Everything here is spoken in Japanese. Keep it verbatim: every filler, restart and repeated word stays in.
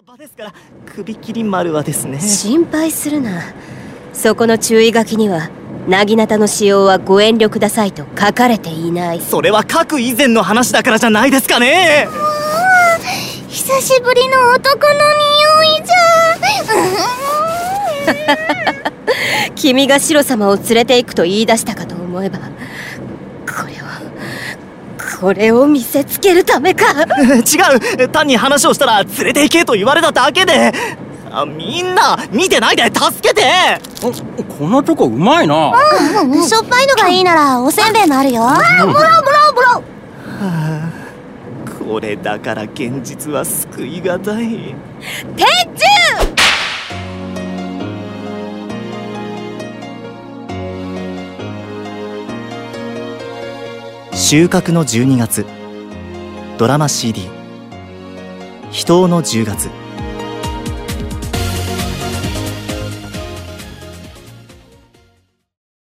場ですから、首切り丸はですね。 心配するな。そこの注意書きにはなぎなたの使用はご遠慮くださいと書かれていない。 それは書く以前の話だからじゃないですかね。 もう久しぶりの男の匂いじゃ君がシロ様を連れて行くと言い出したかと思えば、これをこれを見せつけるためか。 違う、単に話をしたら連れて行けと言われただけで。あ、みんな見てないで助けて。 このチョコうまいな。 うん、しょっぱいのがいいならおせんべいもあるよ。もらうもらうもらう。 はあ、これだから現実は救いがたい。 天柱！ 収穫のじゅうにがつ、ドラマ シーディー、秘湯のじゅうがつ。